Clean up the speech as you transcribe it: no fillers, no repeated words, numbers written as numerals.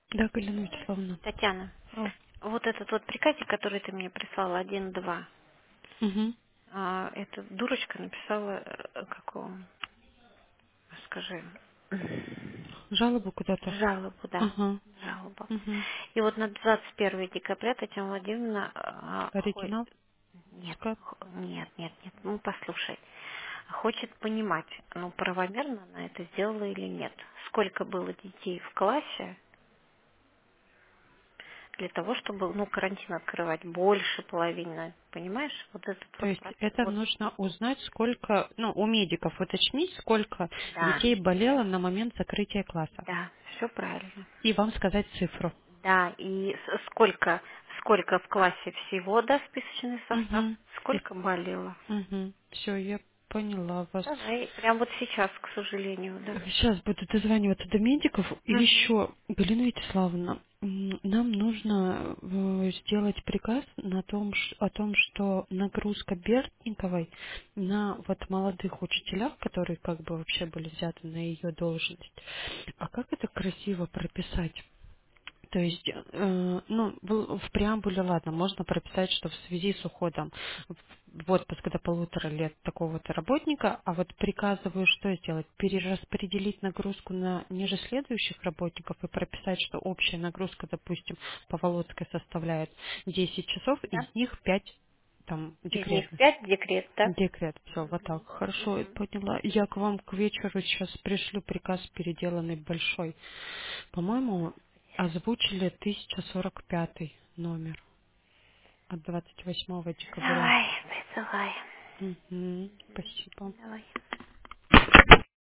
Да, Галина Вячеславовна. Татьяна, Ау. вот этот вот приказик, который ты мне прислала, 1-2, Угу. эта дурочка написала, какого, скажи, Жалобу куда-то? жалобу, да, Ага. жалобу. Угу. И вот на 21 декабря Татьяна Владимировна, Оригинал? нет, Скат? нет, ну послушай, хочет понимать, ну правомерно она это сделала или нет. Сколько было детей в классе, для того, чтобы, ну, карантин открывать больше половины, понимаешь? Вот этот То вот есть процесс. это Вот, нужно узнать, сколько, ну, у медиков уточнить, сколько да, детей болело на момент закрытия класса. да, все правильно. И вам сказать цифру. Да, и сколько в классе всего, да, списочный состав, Угу. сколько болело. Угу. Все, я поняла вас. Давай, прям вот сейчас, к сожалению, да. Сейчас буду дозваниваться до медиков. И Угу. еще, Галина Вячеславовна, нам нужно сделать приказ о том, что нагрузка Бердниковой на вот молодых учителях, которые как бы вообще были взяты на ее должность. А как это красиво прописать? То есть, ну, в преамбуле, ладно, можно прописать, что в связи с уходом в отпуск до 1,5 лет такого-то работника, а вот приказываю что сделать? Перераспределить нагрузку на ниже следующих работников и прописать, что общая нагрузка, допустим, по Володской составляет 10 часов, Да? из них 5 там Из них декретных. 5 декрет, да? Декрет, все, вот так. Хорошо, я Угу. поняла. Я к вам к вечеру сейчас пришлю приказ переделанный большой. По-моему, озвучили 1045 номер от 28 декабря. Давай, присылай. Мгм, спасибо. Давай.